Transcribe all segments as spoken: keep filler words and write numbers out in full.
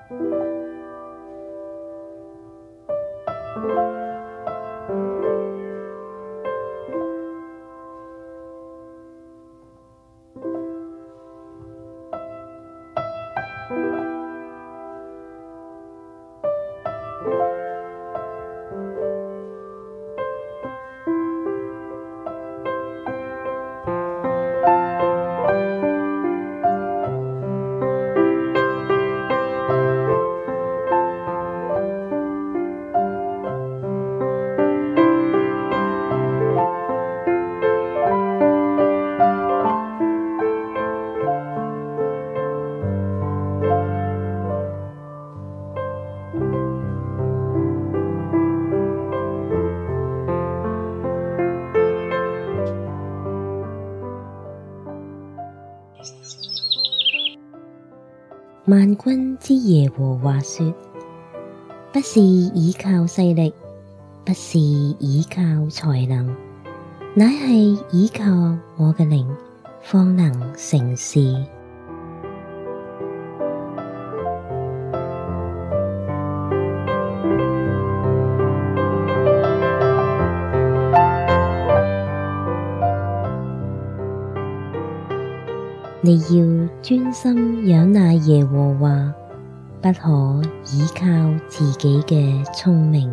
萬軍之耶和華說：不是倚靠勢力，不是倚靠才能，乃係倚靠我嘅靈，方能成事。你要專心仰賴耶和華，不可倚靠自己嘅聰明。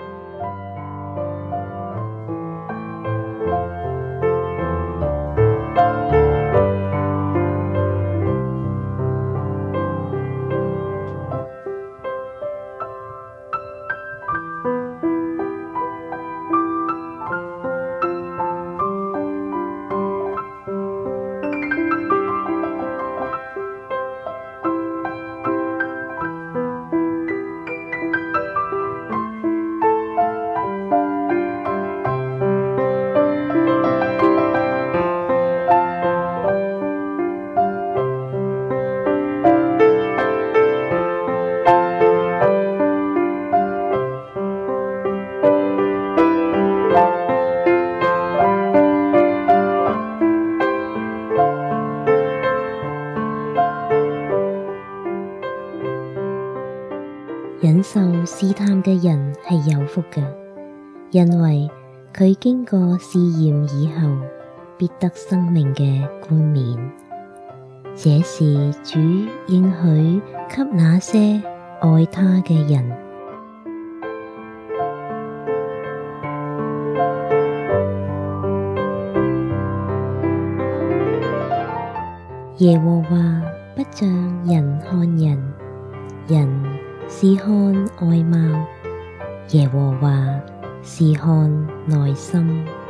忍受試探嘅人係有福嘅，因為佢經過試驗以後，必得生命嘅冠冕。這是主應許給那些愛他嘅人。耶和華不像人看人，人是看外貌，耶和華是看內心。